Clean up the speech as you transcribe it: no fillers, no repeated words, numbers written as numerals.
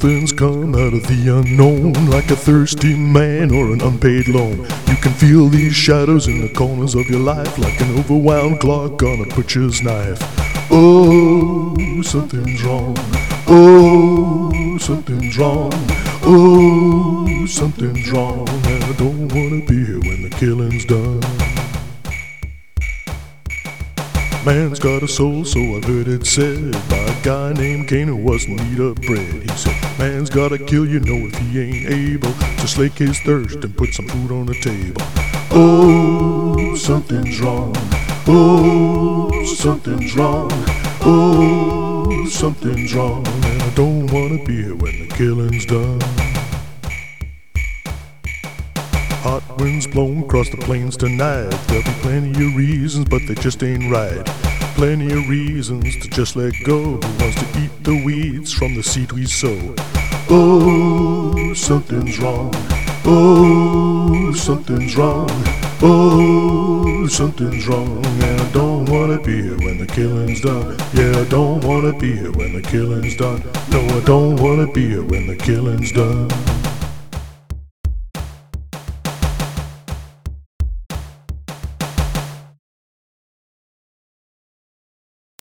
Something's come out of the unknown, like a thirsty man or an unpaid loan. You can feel these shadows in the corners of your life, like an overwound clock on a butcher's knife. Oh, something's wrong. Oh, something's wrong. Oh, something's wrong. And I don't wanna be here when the killing's done. Man's got a soul, so I've heard it said by a guy named Cain who wasn't eat up bread. He said, man's gotta kill, you know, if he ain't able to slake his thirst and put some food on the table. Oh, something's wrong. Oh, something's wrong. Oh, something's wrong. And I don't wanna be here when the killing's done. Hot winds blowing across the plains tonight. There'll be plenty of reasons, but they just ain't right. Plenty of reasons to just let go. Who wants to eat the weeds from the seed we sow? Oh, something's wrong. Oh, something's wrong. Oh, something's wrong. And I don't wanna be here when the killing's done. Yeah, I don't wanna be here when the killing's done. No, I don't wanna be here when the killing's done.